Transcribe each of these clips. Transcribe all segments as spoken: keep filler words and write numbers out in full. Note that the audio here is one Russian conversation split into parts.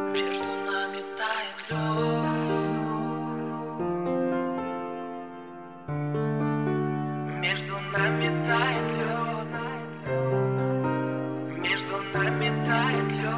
Между нами тает лед. Между нами тает лед. Между нами тает лед.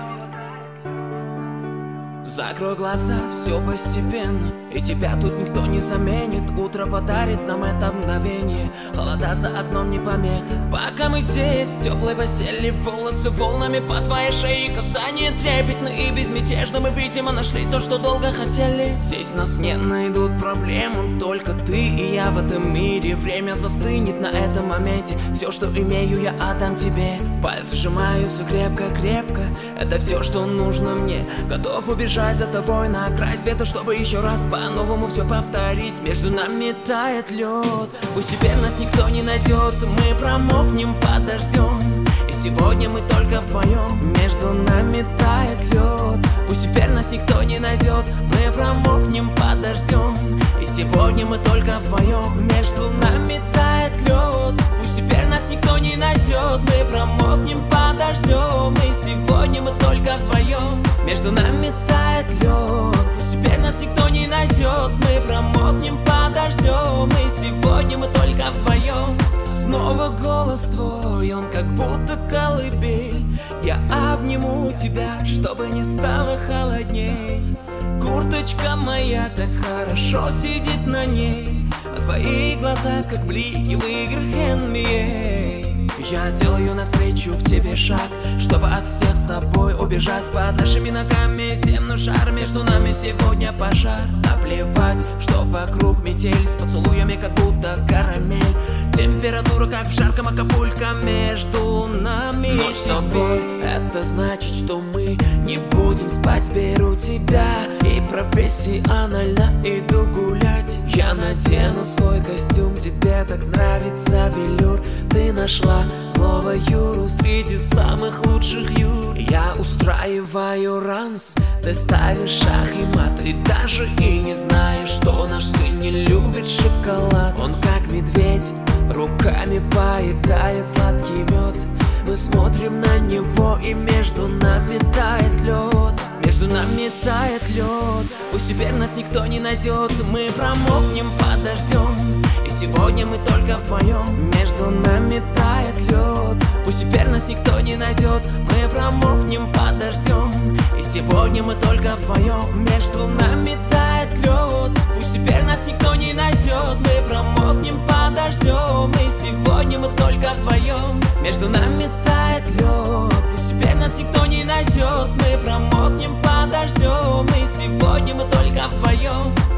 Закрой глаза, все постепенно, и тебя тут никто не заменит. Утро подарит нам это мгновение, холода за окном не помеха. Пока мы здесь, в теплой постели, волосы волнами по твоей шее, касание трепетно и безмятежно. Мы, видимо, нашли то, что долго хотели. Здесь нас не найдут проблемы, только ты и я в этом мире. Время застынет на этом моменте, все, что имею, я отдам тебе. Пальцы сжимаются крепко-крепко, это все, что нужно мне. Готов убежать за тобой на край света, чтобы еще раз по-новому все повторить. Между нами тает лед, пусть теперь нас никто не найдет. Мы промокнем под дождем, и сегодня мы только вдвоем. Между нами тает лед, пусть теперь нас никто не найдет. Мы промокнем под дождем, и сегодня мы только вдвоем. Между нами тает лед, пусть теперь нас никто не найдет. Мы промокнем под дождем, и сегодня мы только вдвоем. Между нами тает лед, пусть теперь нас никто не найдет. Мы промокнем под дождем, и сегодня мы только вдвоем. Снова голос твой, он как будто колыбель. Я обниму тебя, чтобы не стало холодней. Курточка моя так хорошо сидит на ней, а твои глаза как блики в играх эн би эй. Я делаю навстречу к тебе шаг, чтобы от всех с тобой убежать. Под нашими ногами земной шар, между нами сегодня пожар. Наплевать, что вокруг метель, с поцелуями как будто карамель. Температура как в жарком Акапулько, между нами ночь с тобой. Это значит, что мы не будем спать. Беру тебя и профессионально иду гулять. Я надену свой костюм, тебе так нравится велюр. Ты нашла злого Юру среди самых лучших Юр. Я устраиваю рамс, ты ставишь шах и мат. Ты даже и не знаешь, что наш сын не любит шоколад. Он как медведь, руками поедает сладкий мед. Мы смотрим на него, и между нами тает лед. Между нами тает лед, пусть теперь нас никто не найдет. Мы промокнем под дождем, и сегодня мы только вдвоем. Между нами тает лед, пусть теперь нас никто не найдет. Мы промокнем под дождем, и сегодня мы только вдвоем. Между нами тает лед, пусть теперь нас никто не найдет. Мы промокнем под дождем, и сегодня мы только вдвоем. Между нами тает лед, пусть теперь нас никто не найдет. Мы промокнем под дождем, и сегодня мы только вдвоем.